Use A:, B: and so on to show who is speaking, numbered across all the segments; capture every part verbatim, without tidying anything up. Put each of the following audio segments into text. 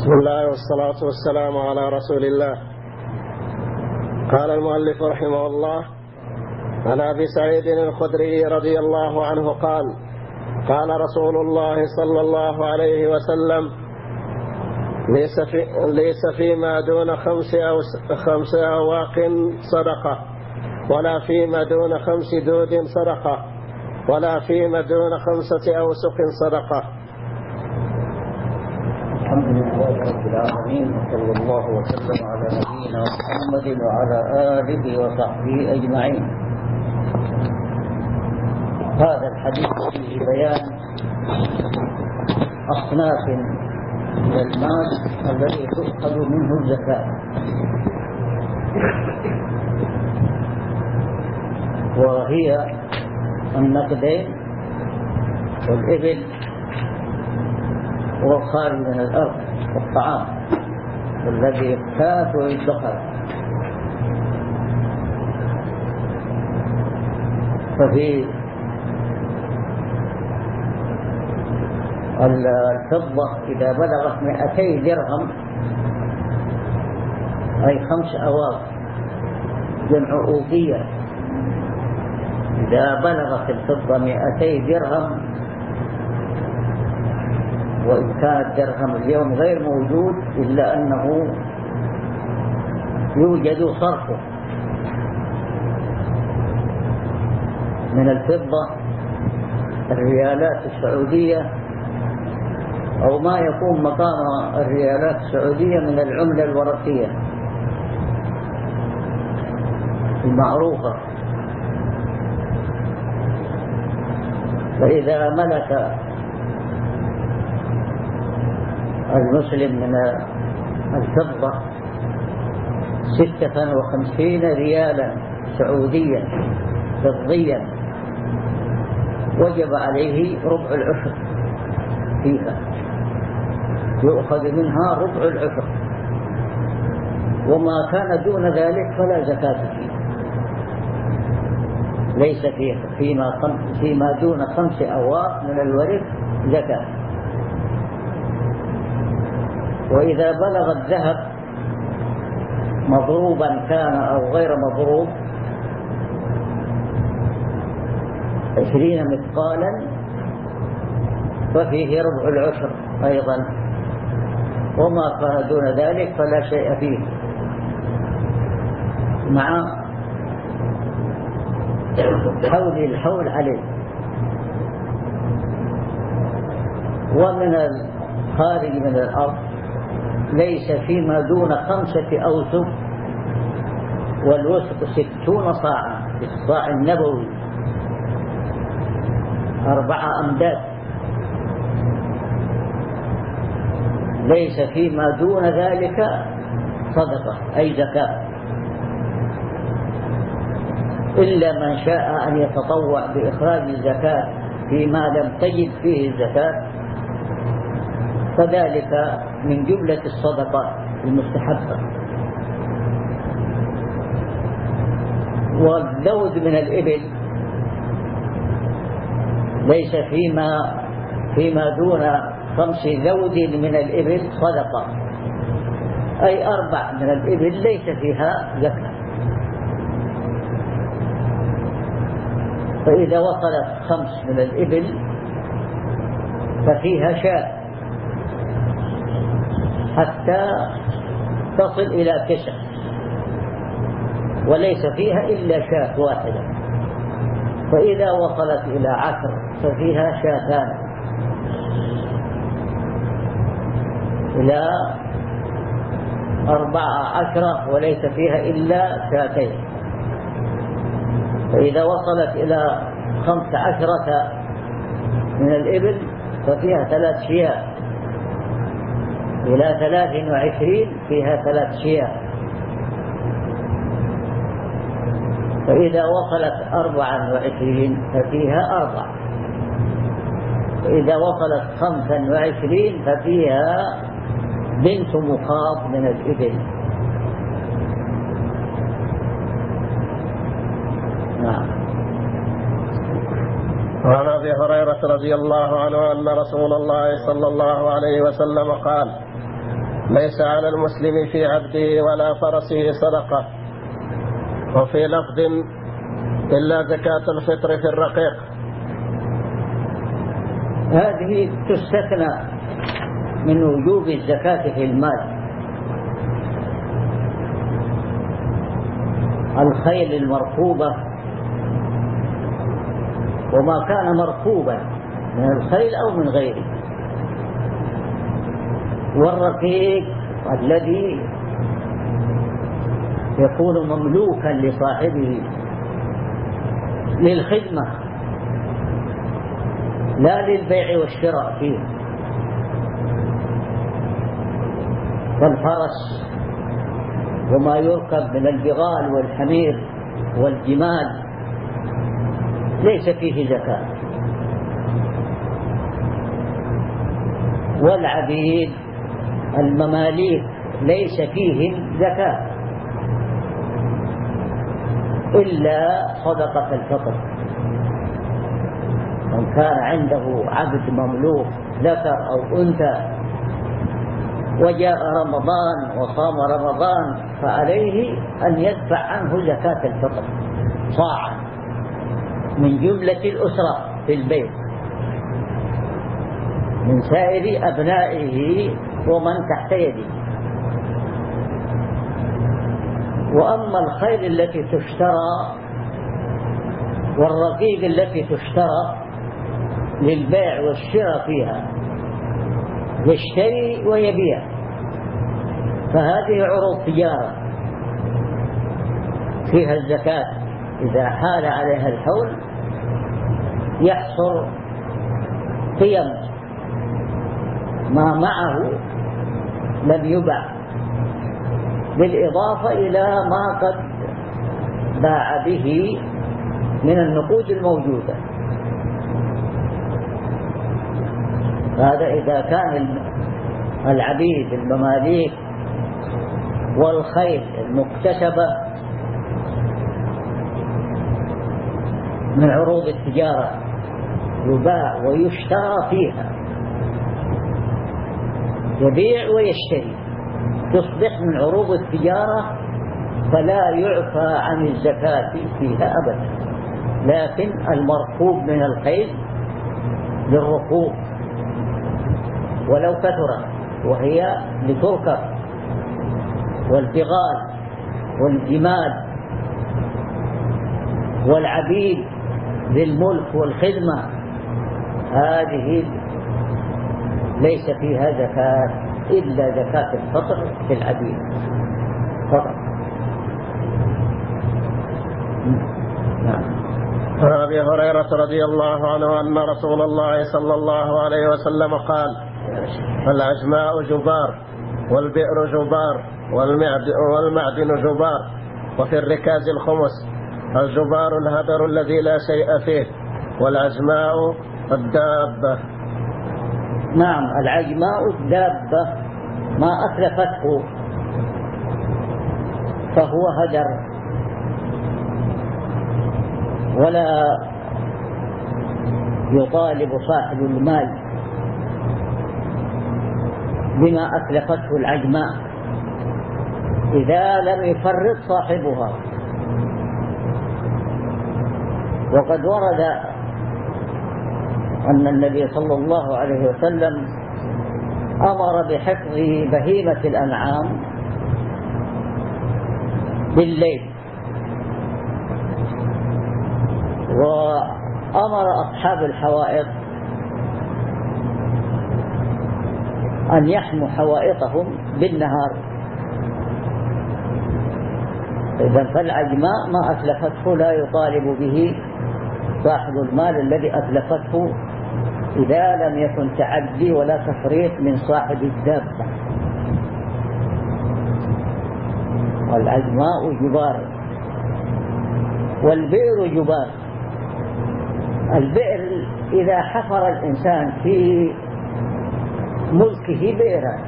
A: بسم الله والصلاة والسلام على رسول الله. قال المؤلف رحمه الله: عن أبي سعيد الخدري رضي الله عنه قال: قال رسول الله صلى الله عليه وسلم: ليس, في ليس فيما دون خمس, أو خمس أواق صدقة، ولا فيما دون خمس دود صدقة، ولا فيما دون خمسة أوسق صدقة.
B: الحمد لله رب العالمين، وصلى الله وسلم على نبينا محمد وعلى آله وصحبه أجمعين. هذا الحديث فيه بيان أصناف من المال الذي تؤخذ منه الزكاة، وهي النقدين والإبل والخارج من الأرض والطعام والذي يقتات ويدخر. ففي الفضة إذا بلغت مئتي درهم أي خمس أواق جمع أوقية، إذا بلغت الفضة مئتي درهم، وإن كان الدرهم اليوم غير موجود إلا أنه يوجد صرفه من الفضة الريالات السعودية أو ما يكون مقام الريالات السعودية من العملة الورقية المعروفة. فإذا ملك المسلم من الفضة ستة وخمسين ريالا سعوديا فضيا وجب عليه ربع العشر فيها، يؤخذ منها ربع العشر، وما كان دون ذلك فلا زكاة فيه. ليس فيه فيما, فيما دون خمس أواق من الورق زكاة. وإذا بلغ الذهب مضروبا كان أو غير مضروب عشرين مثقالا ففيه ربع العشر أيضا، وما كان دون ذلك فلا شيء فيه، مع حول الحول عليه. ومن الخارج من الأرض ليس فيما دون خمسة أوسق، والوسق ستون صاعا بالصاع النبوي أربعة أمداد. ليس فيما دون ذلك صدقة أي زكاة، إلا من شاء أن يتطوع بإخراج الزكاة فيما لم تجد فيه الزكاة، فذلك من جملة الصدقة المستحبة. والذود من الإبل ليس فيما فيما دون خمس ذود من الإبل صدقة، أي أربع من الإبل ليس فيها زكاة. فإذا وصلت خمس من الإبل ففيها شاة حتى تصل إلى تسع، وليس فيها إلا شاة واحدة. فإذا وصلت إلى عشر ففيها شاتان، إلى أربعة عشرة وليس فيها إلا شاتين. فإذا وصلت إلى خمس عشرة من الإبل ففيها ثلاث شياه، إلى ثلاث وعشرين فيها ثلاث شياه. فإذا وصلت أربعا وعشرين ففيها أربع، فإذا وصلت خمسا وعشرين ففيها بنت مخاض من الإبل. نعم.
A: وعن أبي هريرة رضي الله عنه أن رسول الله صلى الله عليه وسلم قال: ليس على المسلم في عبده ولا فرسه صدقة. وفي لفظ إلا زكاة الفطر في الرقيق.
B: هذه تستثنى من وجوب الزكاة في المال. الخيل المركوبة وما كان مركوبا من الخيل أو من غيره، والرقيق الذي يكون مملوكا لصاحبه للخدمة لا للبيع والشراء فيه، كالفرس وما يركب من البغال والحمير والجمال ليس فيه زكاة. والعبيد المماليك ليس فيهم زكاة إلا صدقة الفطر. من كان عنده عبد مملوك ذكر أو أنثى وجاء رمضان وصام رمضان فعليه أن يدفع عنه زكاة الفطر صاعا من جملة الأسرة في البيت من سائر أبنائه ومن تحت يده. وأما الخيل التي تشترى والرقيق التي تشترى للبيع والشراء فيها يشتري ويبيع فهذه عروض تجارة فيها الزكاة. إذا حال عليها الحول يحصر قيم ما معه لم يباع بالإضافة إلى ما قد باع به من النقود الموجودة. هذا إذا كان العبيد المماليك والخيل المكتسبة من عروض التجارة يباع ويشترى فيها، يبيع ويشتري، تصبح من عروض التجارة فلا يعفى عن الزكاة فيها أبدا. لكن المركوب من الخيل للركوب ولو كثرت وهي لتركب، والبغال والجمال والعبيد للملك والخدمة هذه ليس فيها زكاة إلا زكاة الفطر في العبيد فقط. نعم.
A: عن أبي هريرة رضي الله عنه أن رسول الله صلى الله عليه وسلم قال: العجماء جبار والبئر جبار والمعدن جبار، وفي الركاز الخمس. الجبار الهدر الذي لا شيء فيه، والعجماء الدابة.
B: نعم، العجماء الدابة ما أتلفته فهو هدر ولا يطالب صاحب المال بما أتلفته العجماء إذا لم يفرط صاحبها. وقد ورد أن النبي صلى الله عليه وسلم أمر بحفظ بهيمة الأنعام بالليل، وأمر أصحاب الحوائط أن يحموا حوائطهم بالنهار. إذن فالعجماء ما أتلفته لا يطالب به صاحب المال الذي أتلفته إذا لم يكن تعدي ولا تفريط من صاحب الدابة. والعجماء جبار والبئر جبار. البئر إذا حفر الإنسان في ملكه بئرا،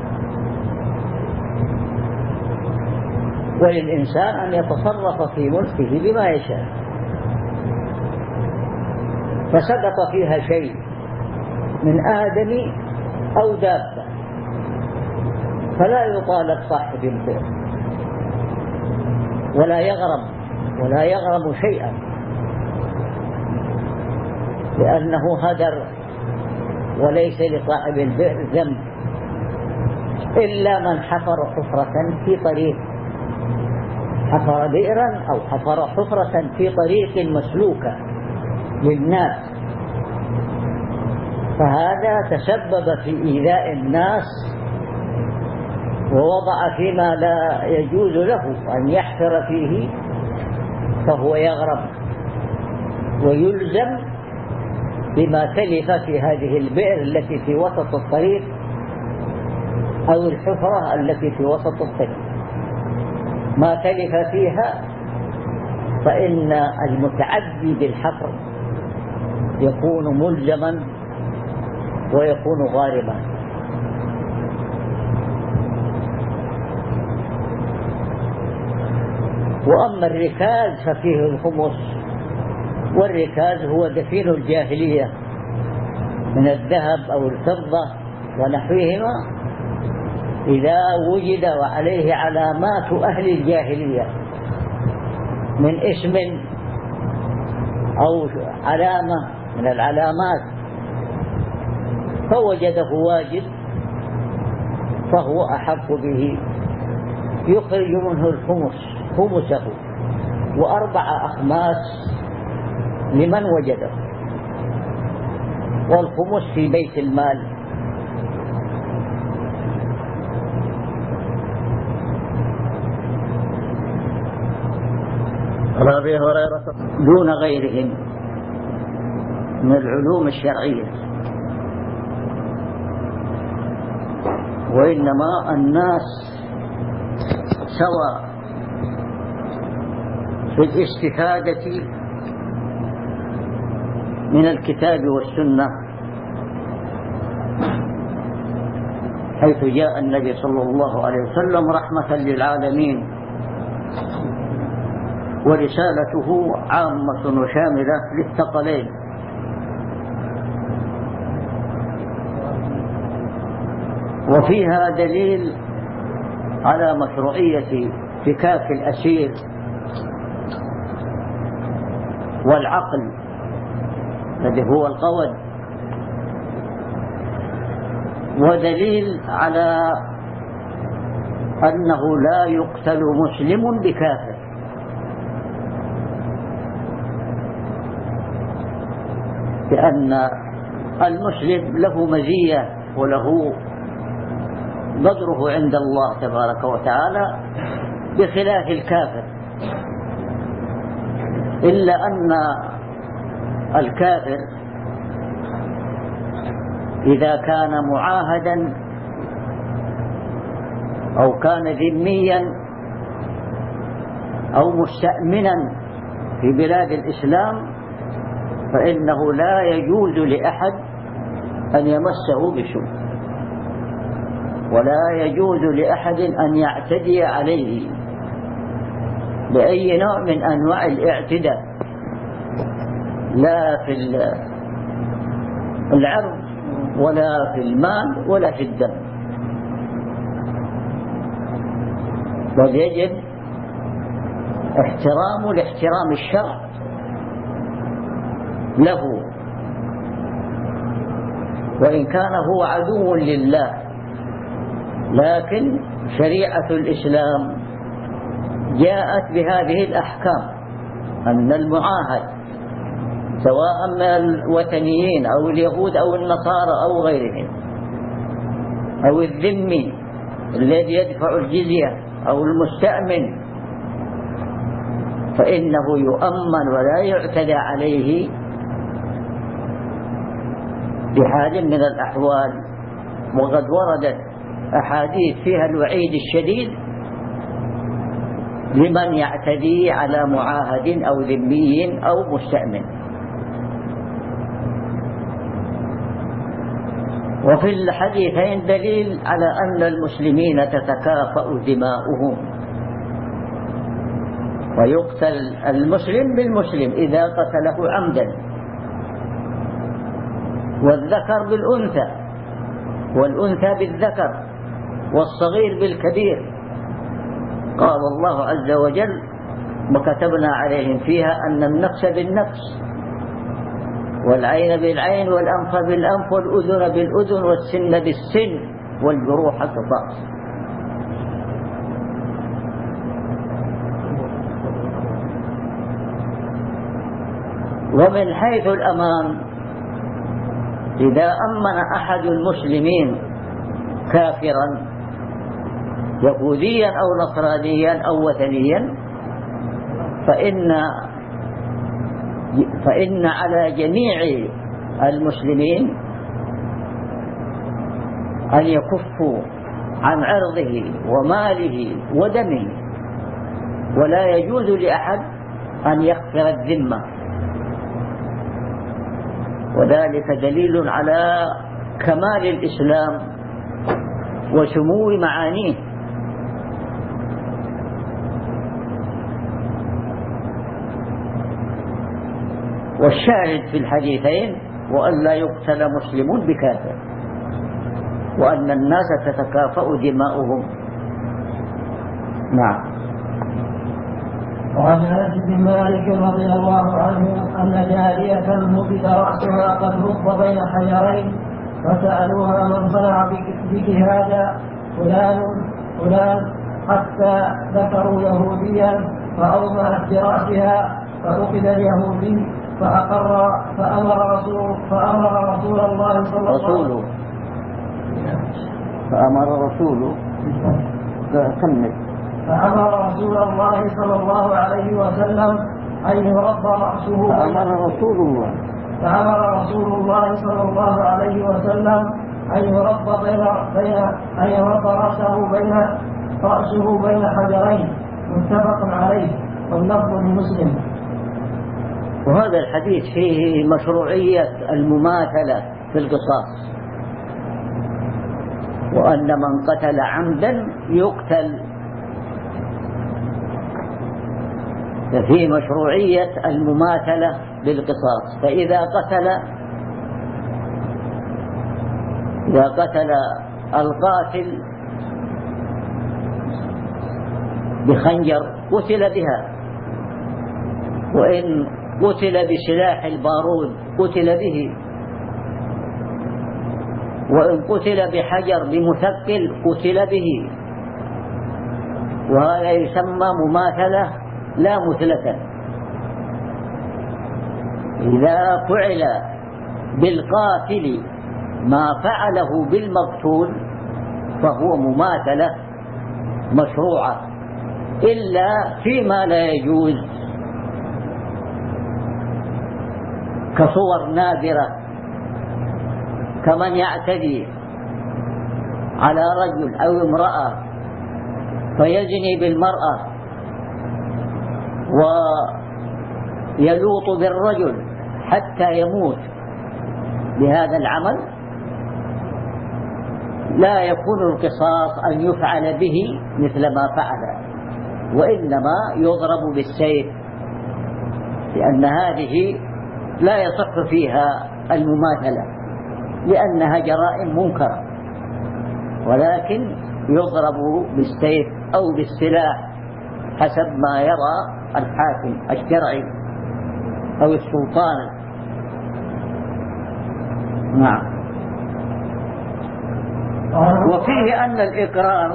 B: وللإنسان أن يتصرف في ملكه بما يشاء، فسقط فيها شيء من آدم أو دابة فلا يطالب صاحب البئر ولا يغرم ولا يغرم شيئا، لأنه هدر، وليس لصاحب البئر ذنب إلا من حفر حفرة في طريق، حفر بئرا أو حفر حفرة في طريق مسلوكة للناس، فهذا تسبب في إيذاء الناس ووضع فيما لا يجوز له أن يحفر فيه، فهو يغرم ويلزم بما تلف في هذه البئر التي في وسط الطريق أو الحفرة التي في وسط الطريق. ما تلف فيها فإن المتعدي بالحفر يكون ملزما ويكون غارما. وأما الركاز ففيه الخمس، والركاز هو دفين الجاهلية من الذهب أو الفضة ونحوهما، إذا وجد وعليه علامات أهل الجاهلية من اسم أو علامة من العلامات فوجده واجد فهو أحق به، يخرج منه الخمس خمسه وأربع أخماس لمن وجده، والخمس في بيت المال.
A: عن أبي هريرة
B: دون غيرهم من العلوم الشرعية، وإنما الناس سواء في الاستفادة من الكتاب والسنة، حيث جاء النبي صلى الله عليه وسلم رحمة للعالمين، ورسالته عامة وشاملة للثقلين، وفيها دليل على مشروعية فكاك الأسير والعقل الذي هو القود، ودليل على أنه لا يقتل مسلم بكافر، لأن المسلم له مزية وله قدره عند الله تبارك وتعالى بخلاف الكافر، إلا أن الكافر إذا كان معاهدا أو كان ذميا أو مستأمنا في بلاد الإسلام فإنه لا يجوز لأحد أن يمسه بسوء، ولا يجوز لأحد أن يعتدي عليه بأي نوع من أنواع الاعتداء، لا في العرض ولا في المال ولا في الدم، بل يجب احترام لاحترام الشرع له، وإن كان هو عدو لله، لكن شريعة الإسلام جاءت بهذه الأحكام، أن المعاهد سواء من الوثنيين أو اليهود أو النصارى أو غيرهم، أو الذمي الذي يدفع الجزية أو المستأمن، فإنه يؤمن ولا يعتدى عليه بحال من الأحوال. وقد وردت أحاديث فيها الوعيد الشديد لمن يعتدي على معاهد أو ذمي أو مستأمن. وفي الحديثين دليل على أن المسلمين تتكافأ دماؤهم، ويقتل المسلم بالمسلم إذا قتله عمدا، والذكر بالأنثى والأنثى بالذكر، والصغير بالكبير. قال الله عز وجل: وكتبنا عليهم فيها أن النفس بالنفس والعين بالعين والأنف بالأنف والأذن بالأذن والسن بالسن والجروح قصاص. ومن حيث الأمان، إذا أمن أحد المسلمين كافرا يهوديا أو نصرانيا أو وثنيا فإن فإن على جميع المسلمين أن يكفوا عن عرضه وماله ودمه، ولا يجوز لأحد أن يغفر الذمة، وذلك دليل على كمال الإسلام وسمو معانيه. والشاهد في الحديثين: وأن لا يقتل مسلم بكافر، وأن الناس تتكافأ دماؤهم. نعم.
C: وعن أنس بن مالك رضي الله عنه أن جارية نبت رأسها قد رب بين حجرين، فسألوها: من صنع بك هذا؟ فلان فلان، حتى ذكروا يهوديا، فأومأت برأسها، فأخذ اليهودي فأقر فأمر رسول فأمر رسول الله صلى الله عليه وسلم
B: فأمر رسوله كمل
C: فأمر رسول الله صلى الله عليه وسلم أن يرد رأسه.
B: فأمر رسول الله
C: فأمر رسول الله صلى الله عليه وسلم أن يرد بين بين أن يرد رأسه بين رأسه بين حجرين، متفق عليه، واللفظ لمسلم.
B: وهذا الحديث فيه مشروعية المماثلة في القصاص، وأن من قتل عمدا يقتل. فيه مشروعية المماثلة بالقصاص. فإذا قتل إذا قتل القاتل بخنجر قتل بها، وإن قتل بسلاح البارود قتل به، وإن قتل بحجر بمثقل قتل به. وهذا يسمى مماثلة لا مثلة. إذا فعل بالقاتل ما فعله بالمقتول فهو مماثلة مشروعة، إلا فيما لا يجوز كصور نادرة، كمن يعتدي على رجل أو امرأة فيزني بالمرأة ويلوط بالرجل حتى يموت بهذا العمل، لا يكون القصاص أن يفعل به مثل ما فعل، وإنما يضرب بالسيف، لأن هذه لا يصح فيها المماثلة لأنها جرائم منكرة، ولكن يضرب بالسيف أو بالسلاح حسب ما يرى الحاكم الشرعي أو السلطان. نعم. وفيه أن الإقرار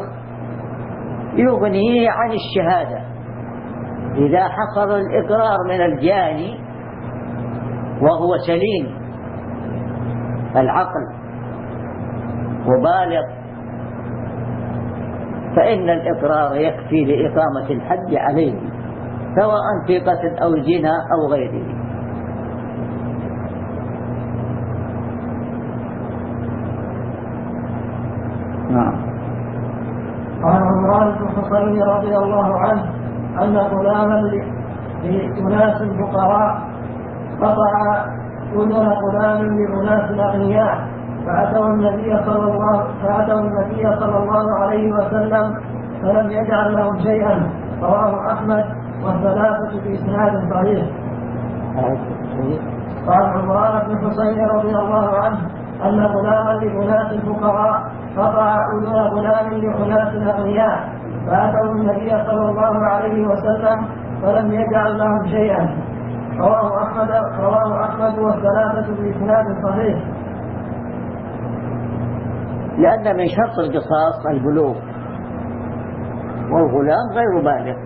B: يغني عن الشهادة. إذا حصل الإقرار من الجاني وهو سليم العقل وبالغ فإن الإقرار يكفي لإقامة الحد عليه، سواء في قتل أو زنا أو غيره. نعم.
C: قال عمران بن حصين رضي الله عنه أن غلاما لأناس فقراء قطع أذن غلام لأناس أغنياء، فأتوا النبي صلى الله فأتوا النبي صلى الله عليه وسلم فلم يجعل لهم شيئا. رواه أحمد والثلاثة بإسناد صحيح. قال عمران بن حصين رضي الله عنه أن غلاما لأناس فقراء قطع أذن غلام لأناس أغنياء فأتوا النبي صلى الله عليه وسلم فلم يجعل لهم شيئا. رواه أحمد رواه أحمد والثلاثة بإسناد صحيح.
B: لأن من شرط القصاص البلوغ، والغلام غير بالغ.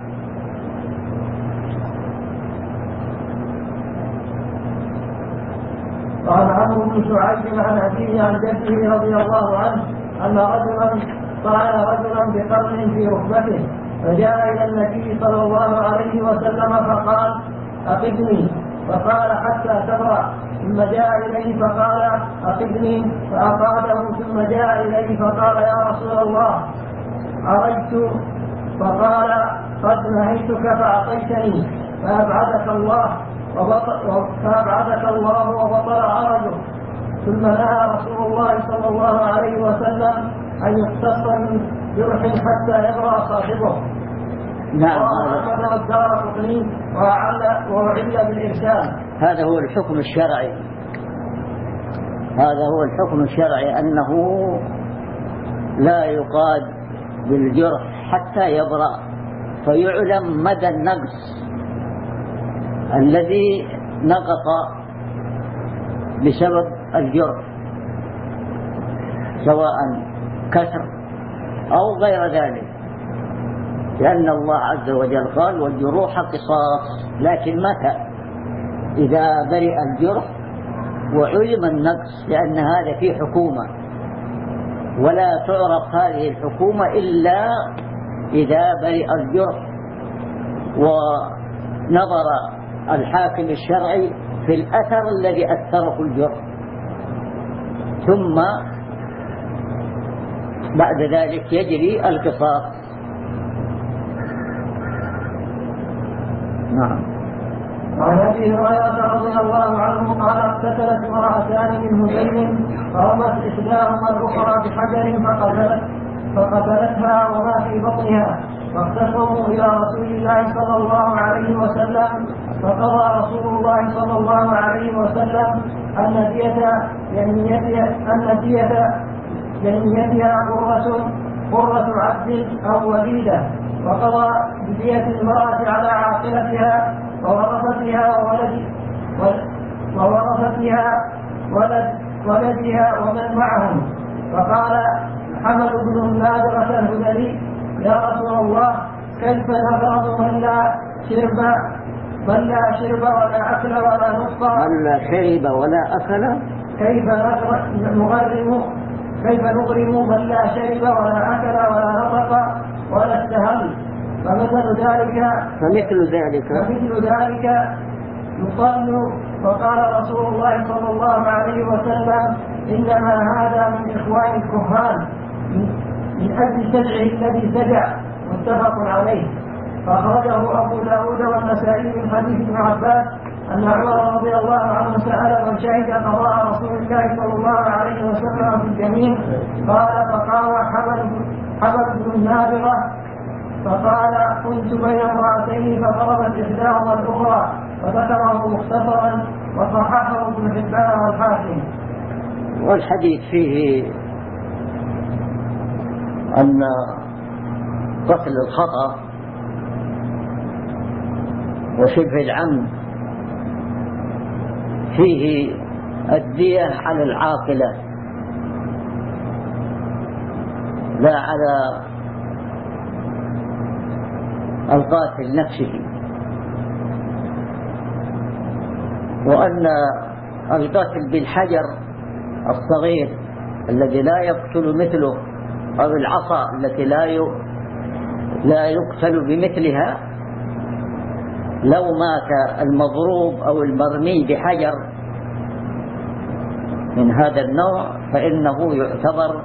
C: قال عمرو بن شعيب عن أبيه عن جده رضي الله عنه أن رجلا طعن رجلا بقرن في ركبته فجاء إلى النبي صلى الله عليه وسلم فقال أقدني، فقال حتى تبرأ، ثم جاء إليه فقال أقدني فأقاده، ثم جاء إليه فقال يا رسول الله عرجت، فقال قد نهيتك فأعطيتني فأبعدك الله فأبعدك الله وبطل عرجه. ثم نهى رسول الله صلى الله عليه وسلم أن يقتص من جرح حتى يبرأ صاحبه.
B: نعم.
C: وعل بالإرسال.
B: هذا هو الحكم الشرعي، هذا هو الحكم الشرعي أنه لا يقاد بالجرح حتى يبرأ فيعلم مدى النقص الذي نقص بسبب الجرح، سواء كسر أو غير ذلك، لأن الله عز وجل قال والجروح قصاص. لكن متى؟ إذا برئ الجرح وعلم النقص، لأن هذا فيه حكومة، ولا تعرف هذه الحكومة إلا إذا برئ الجرح ونظر الحاكم الشرعي في الأثر الذي أثره الجرح، ثم بعد ذلك يجري القصاص. نعم.
C: وعن ابي هريره رضي الله عنه قال اقتتلت امرأتان من هذيل فرمت احداهما الاخرى بحجر فقتلت فقتلتها وما في بطنها، فاختصموا الى رسول الله صلى الله عليه وسلم، فقضى رسول الله صلى الله عليه وسلم ان دية ان دية لنيتها قرة قرة عبد او وليدة، وقضى بدية المرأة على عاقلتها وورثتها وولد وورثتها ولد ولدها ومن معهم. فقال حمد بن النادرة الهذلي يا رسول الله كيف نفرض من لا شرب من لا شرب ولا أكل ولا نطق
B: من لا شرب ولا أكل
C: كيف نغرم كيف نغرم من لا شرب ولا أكل ولا نطق ولا استهل، فمثل ذلك
B: فمثل ذلك
C: فمثل ذلك يقال. فقال رسول الله صلى الله عليه وسلم إنما هذا من إخوان الكهان من أجل سجعه الذي سجع، متفق عليه. فأخرجه أبو داود والنسائي من حديث ابن عباس أن عمر رضي الله عنه سأل من شهد قضاء رسول الله صلى الله عليه وسلم في الجميع، قال فقام حمد بن النابغة فقال كنت بين امرأتين فضربت إحداهما الأخرى، فذكره مختصرا وصححه ابن حبان والحاكم.
B: والحديث فيه أن قتل الخطأ وشبه العمد فيه الدية على العاقلة لا على القاتل نفسه، وأن القتل بالحجر الصغير الذي لا يقتل مثله أو العصا التي لا لا يقتل بمثلها، لو مات المضروب أو المرمي بحجر من هذا النوع فإنه يعتبر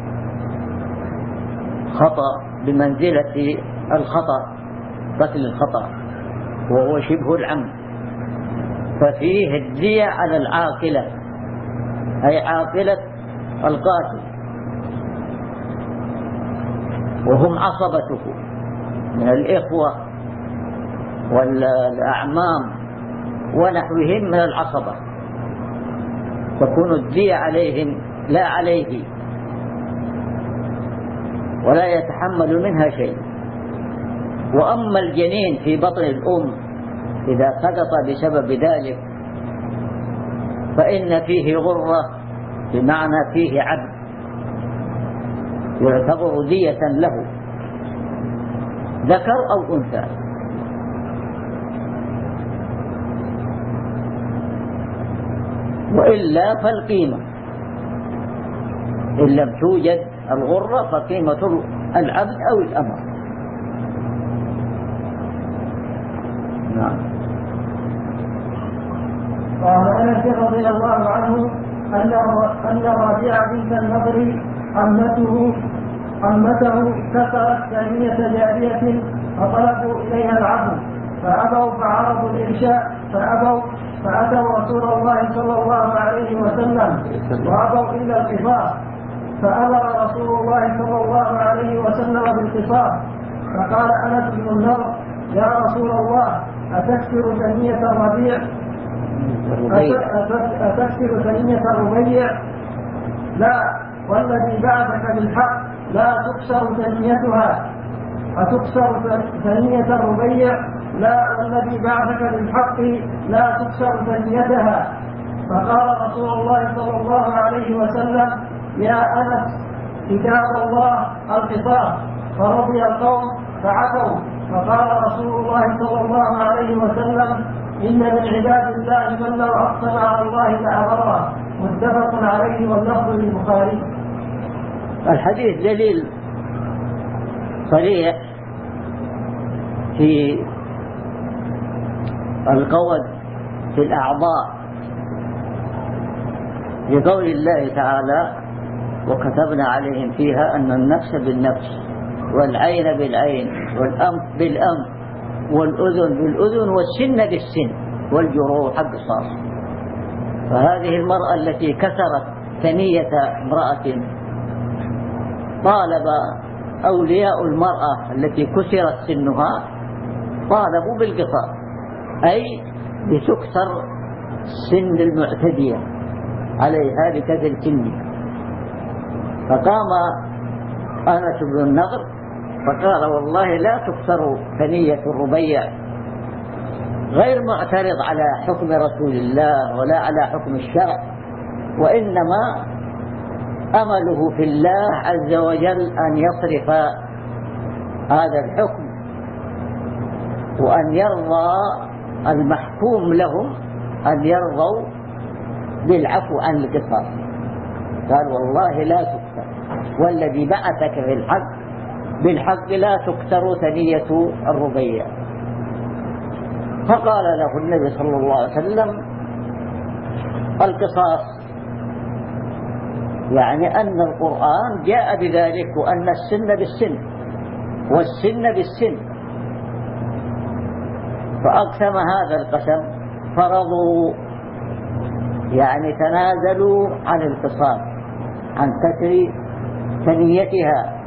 B: خطأ بمنزلة الخطأ، قتل الخطأ وهو شبه العمد، ففيه الدية على العاقلة أي عاقلة القاتل وهم عصبته من الإخوة والأعمام ونحوهم من العصبة، تكون الدية عليهم لا عليه، ولا يتحمل منها شيء. وأما الجنين في بطن الأم إذا سقط بسبب ذلك فإن فيه غرة، بمعنى فيه عبد يعتبر دية له، ذكر أو أنثى. وإلا فالقيمة، إن لم توجد الغرة فقيمة العبد أو الأمة. نعم.
C: قال أنس رضي الله عنه أن أن الربيع بنت النضر عمته عمته كسرت ثانية جارية فطلبوا إليها العفو فأبوا، فعرضوا الإرشاء فأبوا، فأتوا رسول الله صلى الله عليه وسلم وأبوا إلا القصاص، فأمر رسول الله صلى الله عليه وسلم بالقصاص. فقال أنس بن النضر: يا رسول الله، أتكسر ثانية الربيع؟ أتكسر ثانية الربيع؟ لا، والذي بعثك بالحق لا تكسر ثانيتها. أتكسر ثانية الربيع؟ لا، والذي بعثك بالحق لا تكسر ثانيتها. فقال رسول الله صلى الله عليه وسلم: يا أنس، كتاب الله القصاص. فرضي القوم فعفوا. فقال رسول الله صلى الله عليه وسلم: إن من عباد الله من لو أقسم على الله لأبره. متفق عليه واللفظ للبخاري.
B: الحديث دليل صريح في القول في الأعضاء، لقول الله تعالى: وكتبنا عليهم فيها أن النفس بالنفس والعين بالعين والأنف بالأنف والأذن بالأذن والسن بالسن والجروح قصاص. فهذه المرأة التي كسرت ثنية امرأة طالب أولياء المرأة التي كسرت سنها طالبوا بالقصاص، أي بتكسر سن المعتدية عليها بكسر سنها. فقام أنس بن النضر فقال: والله لا تكسر ثنية الربيع، غير معترض على حكم رسول الله ولا على حكم الشرع، وإنما أمله في الله عز وجل أن يصرف هذا الحكم وأن يرضى المحكوم لهم أن يرضوا بالعفو عن القصاص. قال: والله لا تكسر، والذي بعثك بالحق بالحق لا تكسر ثنية الربيع. فقال له النبي صلى الله عليه وسلم: القصاص، يعني أن القرآن جاء بذلك، وأن السن بالسن والسن بالسن. فأقسم هذا القسم، فرضوا يعني تنازلوا عن القصاص، عن كسر ثنيتها.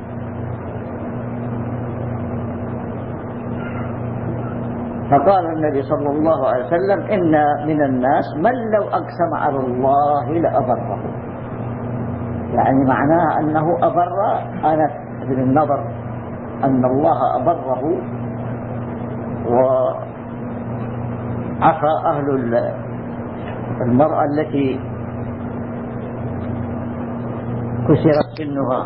B: فقال النبي صلى الله عليه وسلم: إن من الناس من لو أقسم على الله لأبره. يعني معناها أنه أبر أنس بن النضر، أن الله أبره وعفى أهل المرأة التي كسرت سنها.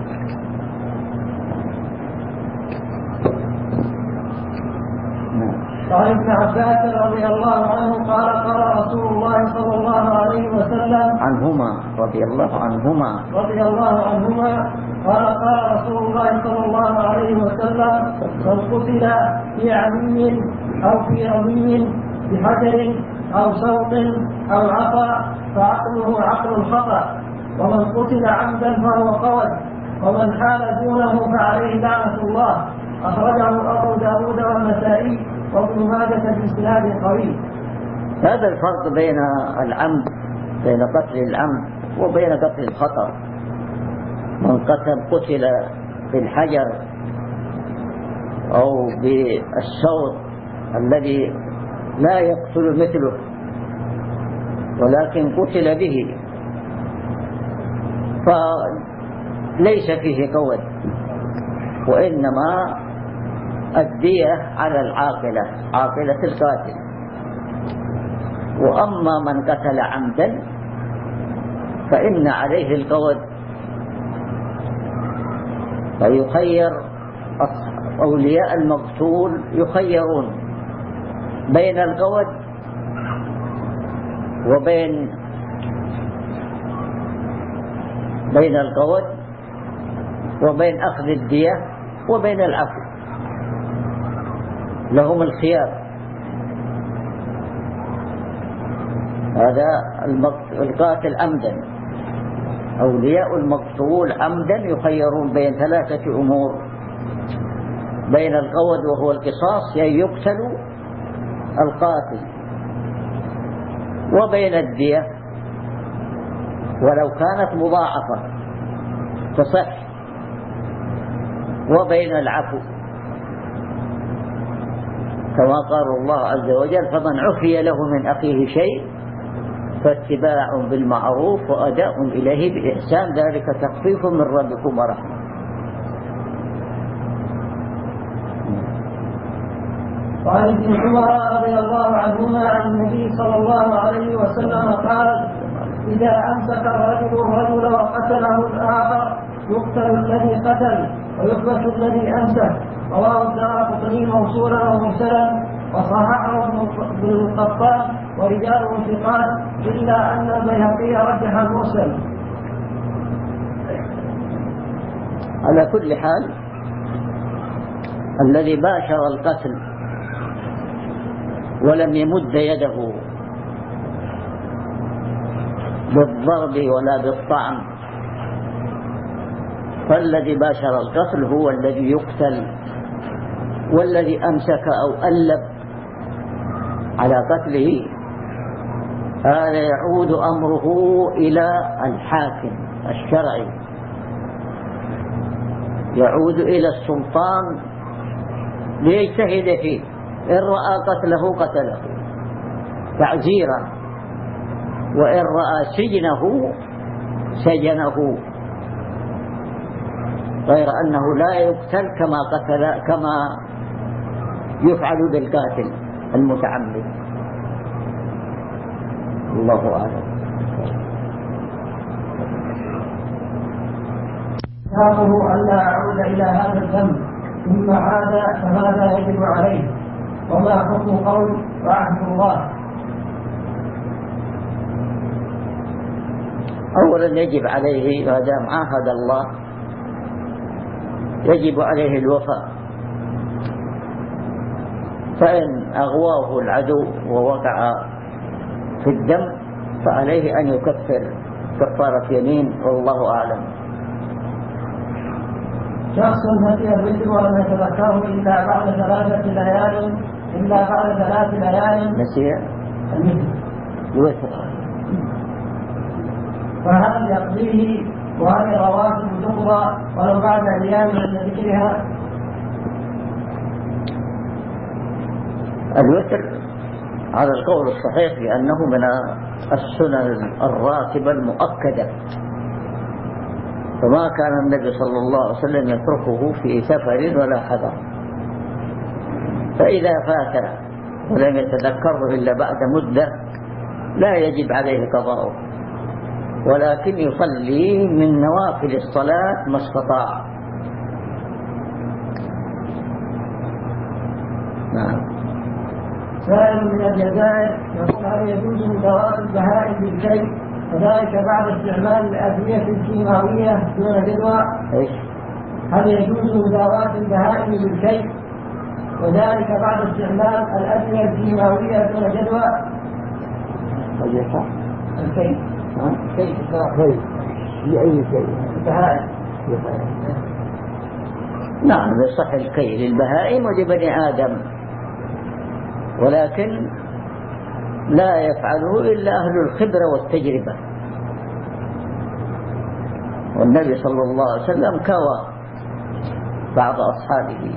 C: قال ابن عباس رضي الله عنه قال: قال رسول الله صلى الله عليه وسلم
B: عنهما رضي الله عنهما
C: رضي الله عنهما قال: قال رسول الله صلى الله عليه وسلم: من قتل في عمي أو في رمي بحجر أو سوط أو عصا فعقله عقل الخطأ، ومن قتل عمدا فهو قول، ومن حال دونه فعليه لعنة الله. أخرجه أبو داود والنسائي وابن ماجه بإسناد قوي.
B: هذا الفرق بين العمد، بين قتل العمد وبين قتل الخطأ. من قتل قتل بالحجر أو بالصوت الذي لا يقتل مثله ولكن قتل به، فليس فيه قول وإنما الدية على العاقلة، عاقلة القاتل. وأما من قتل عمدا فإن عليه القود، فيخير أولياء المقتول يخيرون بين القود وبين بين القود وبين أخذ الدية وبين العفو، لهم الخيار. هذا القاتل عمدا، أولياء المقتول عمدا يخيرون بين ثلاثة أمور: بين القود وهو القصاص يعني يقتل القاتل، وبين الدية ولو كانت مضاعفة تصح، وبين العفو كما قال الله عز وجل: فمن عفي له من أخيه شيء فاتباع بالمعروف وأداء إليه بإحسان ذلك تخفيف من ربكم ورحمة.
C: وعن ابن عمر رضي الله عنهما عن النبي صلى الله عليه وسلم قال: إذا أمسك الرجل الرجل وقتله الآخر يقتل الذي قتل ويحبس الذي أمسك. رواه الدارقطني موصولا ومرسلا وصححه ابن القطان ورجاله ثقات، إلا أن البيهقي رجح المرسل.
B: على كل حال الذي باشر القتل ولم يمد يده بالضرب ولا بالطعن، فالذي باشر القتل هو الذي يقتل، والذي أمسك أو ألب على قتله هذا يعود أمره إلى الحاكم الشرعي، يعود إلى السلطان ليجتهد فيه، إن رأى قتله قتله تعزيرا، وإن رأى سجنه سجنه، غير أنه لا يقتل كما قتل كما يفعل بالقاتل المتعمد. الله أعلم.
C: كتابه ألا أعود إلى هذا الذنب، ثم عاد فماذا يجب عليه، وما حكم قول وعهد الله؟
B: أولا يجب عليه ما دام عاهد الله يجب عليه الوفاء، فإن أغواه العدو ووقع في الدم فعليه أن يكفر كفارة يمين، والله أعلم.
C: شخص نسي الوتر ولم يتذكره إلا بعد ثلاثة ليال إلا بعد ثلاث ليال
B: نسي الوتر،
C: فهل يقضيه وهل رواتب تقضى ولو بعد أيام عند ذكرها؟
B: الوتر على القول الصحيح لأنه من السنن الراتبة المؤكدة، فما كان النبي صلى الله عليه وسلم يتركه في سفر ولا حضر، فإذا فات ولم يتذكره إلا بعد مدة لا يجب عليه قضاؤه، ولكن يصلي من نوافل الصلاة ما استطاع. نعم.
C: سائل من الجزائر يقول: هل يجوز مداواة البهائم بالكيل وذلك بعد استعمال الأدوية الكيماوية دون جدوى؟
B: إيش؟
C: هل يجوز مداواة البهائم بالكيل وذلك بعد استعمال الأدوية الكيماوية دون جدوى؟
B: الكيل
C: الكيل
B: كيف كيف لأي شيء
C: البهائم؟
B: نعم يصح الكيل للبهائم ولبني آدم، ولكن لا يفعله إلا أهل الخبرة والتجربة، والنبي صلى الله عليه وسلم كوى بعض أصحابه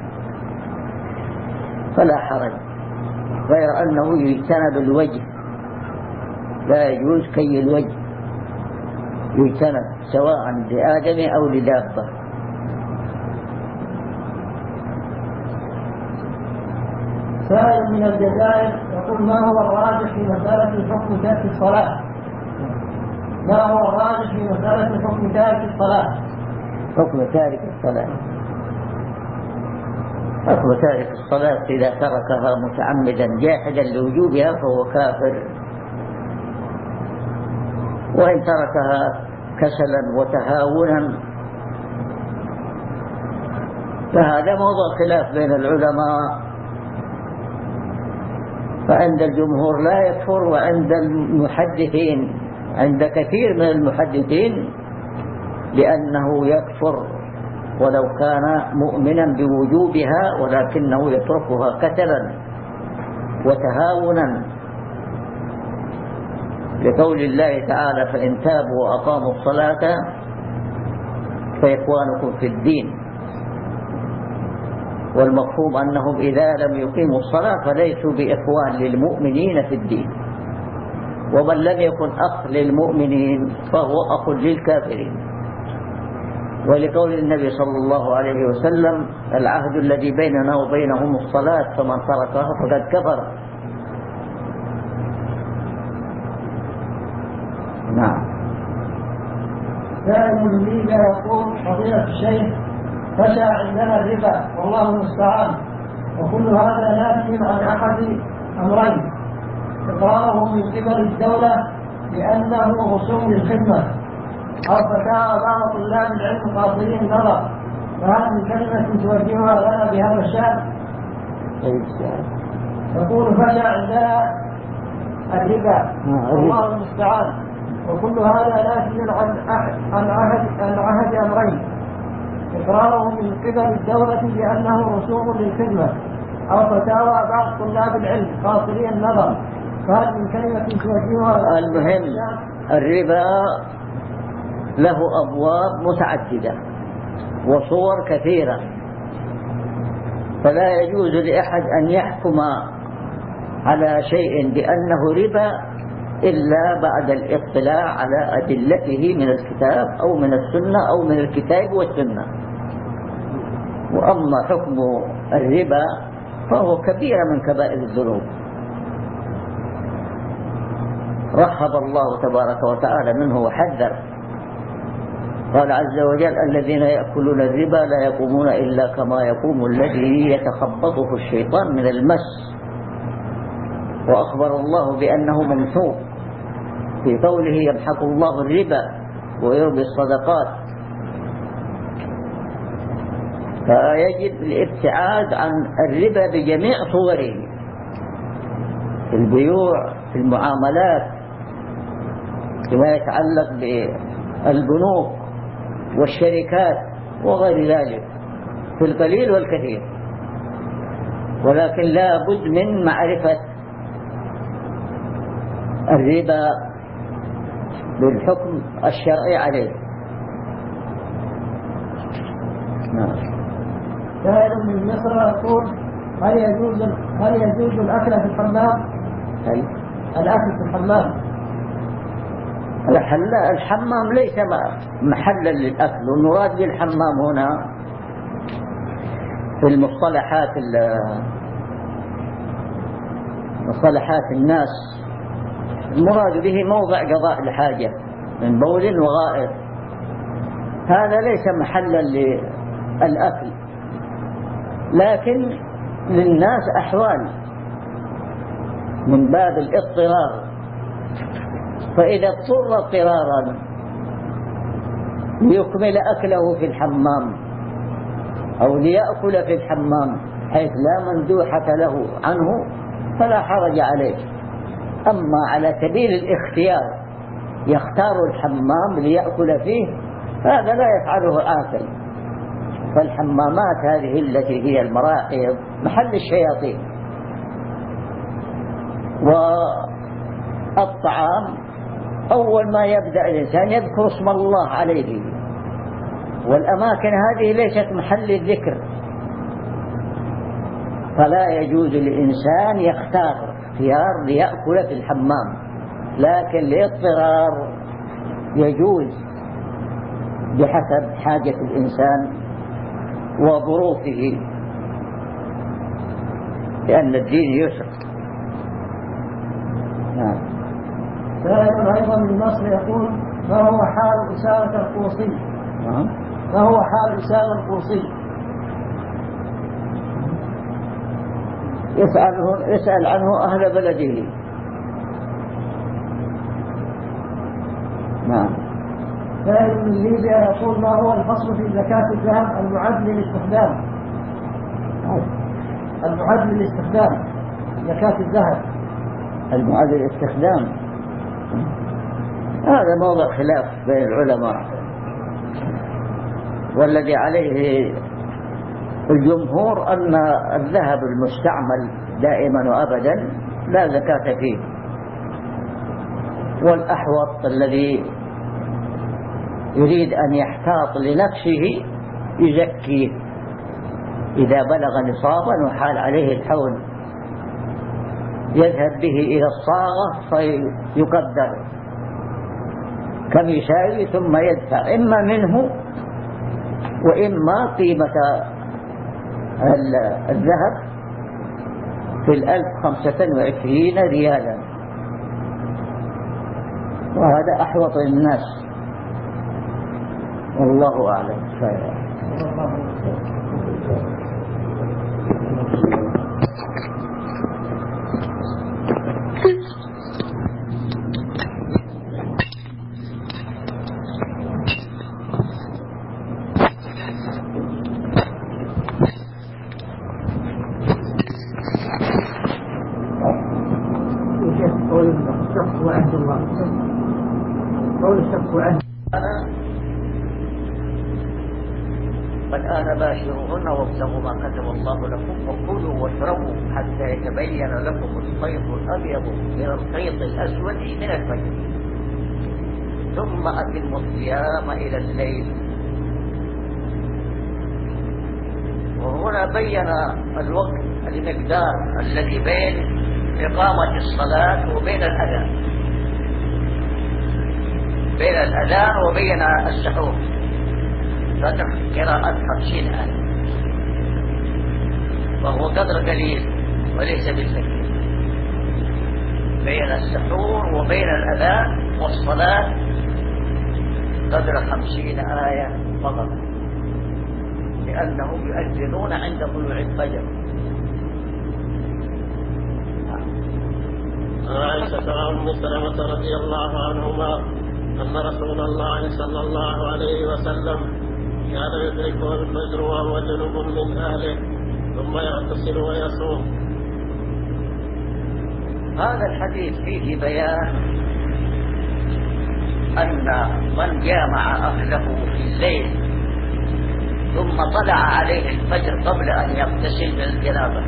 B: فلا حرج، غير أنه يجتنب الوجه، لا يجوز كي الوجه يجتنب سواء لآدم أو لدابة.
C: سائل من الجزائر يقول: ما هو الراجح في مسألة حكم ترك الصلاة؟ ما هو الراجح في مسألة حكم تارك الصلاة؟
B: حكم تارك الصلاة حكم تارك الصلاة إذا تركها متعمدا جاحدا لوجوبها فهو كافر، وإن تركها كسلا وتهاونا فهذا موضوع خلاف بين العلماء، فعند الجمهور لا يكفر، وعند المحدثين عند كثير من المحدثين لأنه يكفر ولو كان مؤمنا بوجوبها، ولكنه يتركها كسلا وتهاونا، لقول الله تعالى: فإن تابوا وأقاموا الصلاة فإخوانكم في الدين. والمفهوم أنهم إذا لم يقيموا الصلاة فليسوا بإخوان للمؤمنين في الدين، ومن لم يكن أخ للمؤمنين فهو أخ للكافرين. ولقول النبي صلى الله عليه وسلم: العهد الذي بيننا وبينهم الصلاة فمن تركها فقد كفر. نعم.
C: سائل من ليبيا يقول: فضيلة الشيخ، فشى عندنا الربا والله المستعان، وكل هذا ناتج عن أحد أمرين: إقراره من قبل الدولة لأنه رسوم للخدمة، أو فتاوى بعض طلاب العلم قاصرين النظر، فهل من كلمة توجهها لنا بهذا الشأن؟ يقول: فشى عندنا الربا والله المستعان، وكل هذا ناتج عن عن عهد عن عهد أمرين: إقراره من قبل الدولة بأنه رسوم للخدمة، أو فتاوى بعض طلاب العلم قاصري النظر، فهل من كلمة توجهها؟
B: المهم الربا له أبواب متعددة وصور كثيرة، فلا يجوز لأحد أن يحكم على شيء بأنه ربا إلا بعد الاطلاع على أدلته من الكتاب أو من السنة أو من الكتاب والسنة. وأما حكم الربا فهو كبيرة من كبائر الذنوب، رحب الله تبارك وتعالى منه وحذر، قال عز وجل: الذين يأكلون الربا لا يقومون إلا كما يقوم الذي يتخبطه الشيطان من المس. وأخبر الله بأنه ممسوك في قوله: يمحق الله الربا ويربي الصدقات. فيجب الابتعاد عن الربا بجميع صوره، في البيوع، في المعاملات، فيما يتعلق بالبنوك والشركات وغير ذلك، في القليل والكثير. ولكن لا بد من معرفة الربا بالحكم الشرعي عليه. نعم.
C: سائل من مصر يقول: هل يجوز هل يجوز الأكل في الحمام؟
B: هل
C: الأكل في الحمام؟
B: الحمام ليس محلا للأكل، والمراد بالحمام هنا في المصطلحات مصطلحات الناس المراد به موضع قضاء الحاجة من بول وغائط، هذا ليس محلا للأكل، لكن للناس أحوال من باب الاضطرار، فإذا اضطر اضطرارا ليكمل أكله في الحمام أو ليأكل في الحمام حيث لا مندوحة له عنه فلا حرج عليه. أما على سبيل الاختيار يختار الحمام ليأكل فيه، هذا لا يفعله عاقل. فالحمامات هذه التي هي المراحيض محل الشياطين، والطعام أول ما يبدأ الإنسان يذكر اسم الله عليه، والأماكن هذه ليست محل الذكر، فلا يجوز للإنسان يختار اختيار ليأكل في الحمام، لكن لاضطرار يجوز بحسب حاجة الإنسان وظروفه. لأن الدين يسر. نعم.
C: سائل أيضا من مصر يقول: ما هو حال أسامة القوصي؟ ما هو حال أسامة القوصي؟
B: يسأله يسأل عنه أهل بلده. نعم.
C: سائل من ليبيا يقول: ما هو الفصل في زكاة الذهب المعد للاستخدام؟ المعد للاستخدام زكاة الذهب
B: المعد للاستخدام هذا موضع خلاف بين العلماء، والذي عليه الجمهور أن الذهب المستعمل دائما وأبدا لا زكاة فيه، والأحوط الذي يريد أن يحتاط لنفسه يزكيه إذا بلغ نصابا وحال عليه الحول، يذهب به إلى الصاغة فيقدر كم يساوي ثم يدفع إما منه وإما قيمة الذهب في الألف خمسة وعشرين ريالا، وهذا أحوط للناس والله أعلم. والآن باشروهن وابتغوا ما كتب الله لكم وكلوا واشربوا حتى يتبين لكم الخيط الأبيض من الخيط الأسود من الفجر ثم أتموا الصيام إلى الليل. وهنا بين الوقت المقدار الذي بين إقامة الصلاة وبين الأذان، بين الأذان وبين السحور قدر قراءة خمسين آية، وهو قدر قليل وليس بالكثير بين السحور وبين الأذان والصلاة، قدر خمسين آية فقط، لأنهم يؤذنون عند طلوع الفجر.
A: عائشة وأم سلمة رضي الله عنهما أن رسول الله صلى الله عليه وسلم كان يدركه الفجر وهو جنوب من أهله ثم يغتسل ويصوم.
B: هذا الحديث فيه بيان أن من جامع أهله في الليل ثم طلع عليه الفجر قبل أن يغتسل من الجنابة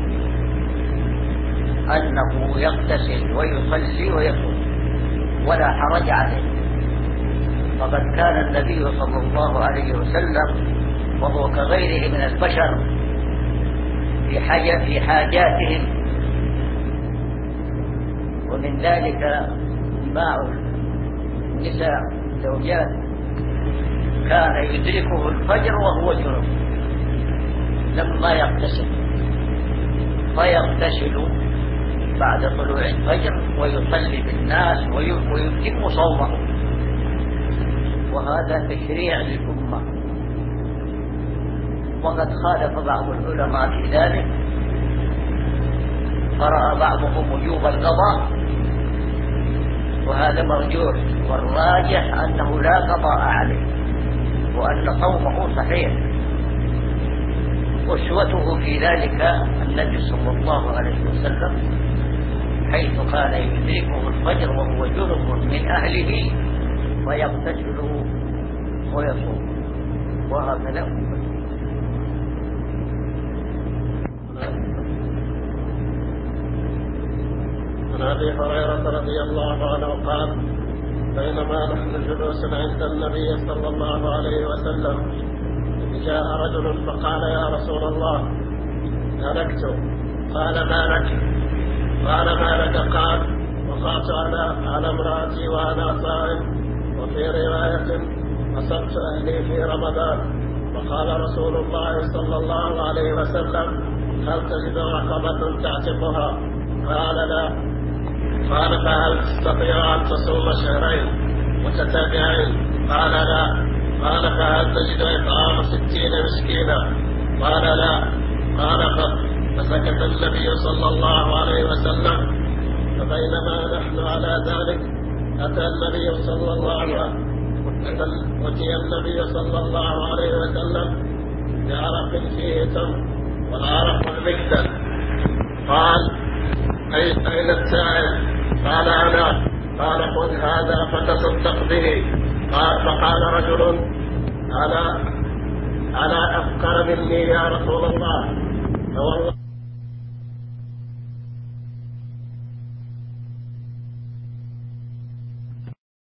B: أنه يغتسل ويصلي ويصوم ولا حرج عليه، فقد كان النبي صلى الله عليه وسلم وهو كغيره من البشر في حاجة في حاجاتهم، ومن ذلك جماع النساء زوجات، كان يدركه الفجر وهو جنوب لما يغتسل، فيغتسل بعد طلوع الفجر ويصلي بالناس ويتم صومه، وهذا تشريع للأمة. وقد خالف بعض العلماء في ذلك، قرأ بعضهم وجوب القضاء، وهذا مرجوح، والراجح أنه لا قضاء عليه وأن صومه صحيح. أسوته في ذلك النبي صلى الله عليه وسلم حيث كان يدركه الفجر وهو جنب من أهله فيغتسل ويصوم، وهكذا.
A: عن أبي هريرة رضي الله عنه قال: بينما نحن جلوس عند النبي صلى الله عليه وسلم جاء رجل فقال: يا رسول الله هلكت. قال: ما لك؟ قال: ما لك؟ قال: وقعت على على امرأتي وأنا صائم. وفي رواية: أصبت أهلي في رمضان. فقال رسول الله صلى الله عليه وسلم: هل تجد رقبة تعتقها؟ قال لا. قال فهل تستطيع أن تصوم شهرين متتابعين؟ قال لا. قال فهل تجد إطعام ستين مسكينا؟ قال لا. قال فسكت النبي صلى الله عليه وسلم. فبينما نحن على ذلك أتى النبي صلى الله عليه وسلم أتي النبي صلى الله عليه وسلم بعرق فيه تمر والعرق المكتل. قال أين السائل؟ قال أنا. قال خذ هذا فتصدق به. قال فقال رجل أنا أنا أفقر مني يا رسول الله. فوالله